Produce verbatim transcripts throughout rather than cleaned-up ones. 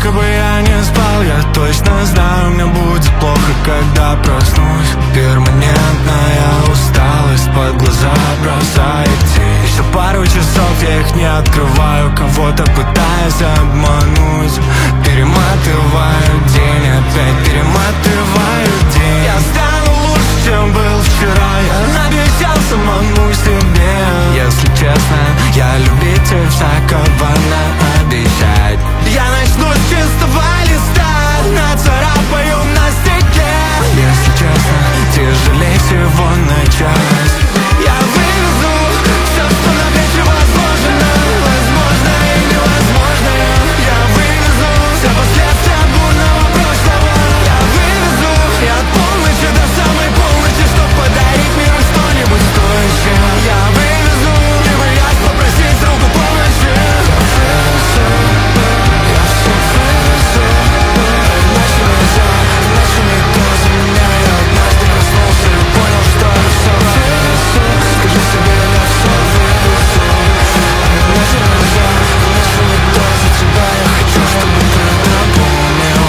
Сколько бы я не спал, я точно знаю, мне будет плохо, когда проснусь. Перманентная усталость, под глаза бросает тень. Еще пару часов я их не открываю, кого-то пытаюсь обмануть. Перематываю день, опять перематываю день. Я стану лучше, чем был вчера, я обещал самому себе. Если честно, я любитель всякого наобещать. Я начну с чистого листа, нацарапаю на стекле. Если честно, тяжелее всего начать. Я вывезу все, что на плечи возможно, возможно и невозможное. Я вывезу все последствия бурного прошлого. Я вывезу и от полночи до самой полночи, чтоб подарить миру что-нибудь стоящее. Я вывезу и боясь попросить руку помощи. Я все вывезу, иначе нельзя, иначе никто за меня. Я однажды проснулся и понял, что я все вывезу. Скажи себе, я все вывезу, иначе нельзя, иначе никто за тебя. Я хочу, чтобы ты это помнил.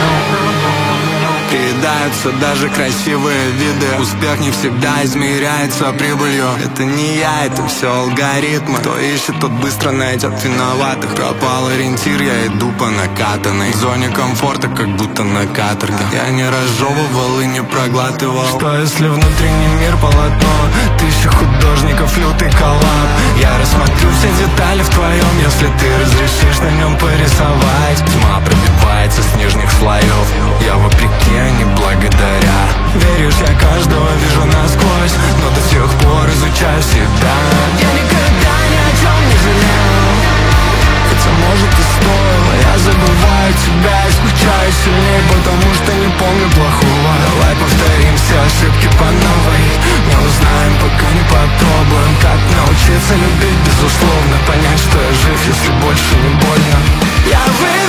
Приедаются даже красивые виды. Успех не всегда измеряется прибылью. Это не я, это все алгоритмы. Кто ищет, тот быстро найдет виноватых. Пропал ориентир, я иду по накатанной. В зоне комфорта, как будто на каторге. Я не разжевывал и не проглатывал. Что если внутренний мир полотно? Тысяча художников, лютый коллаб. Я рассмотрю все детали в твоем, если ты разрешишь на нем порисовать. Тьма пробивается с нижних слоев. Я вопреки, а не благодаря. Веришь, я каждого вижу насквозь, но до сих пор изучаю себя. Я никогда ни о чем не жалел, хотя может и стоило. Я забываю тебя и скучаю сильнее, потому что не помню плохого. Давай повторим все ошибки по новой. Не узнаем, пока не попробуем. Как научиться любить безусловно, понять, что я жив, если больше не больно. Я вы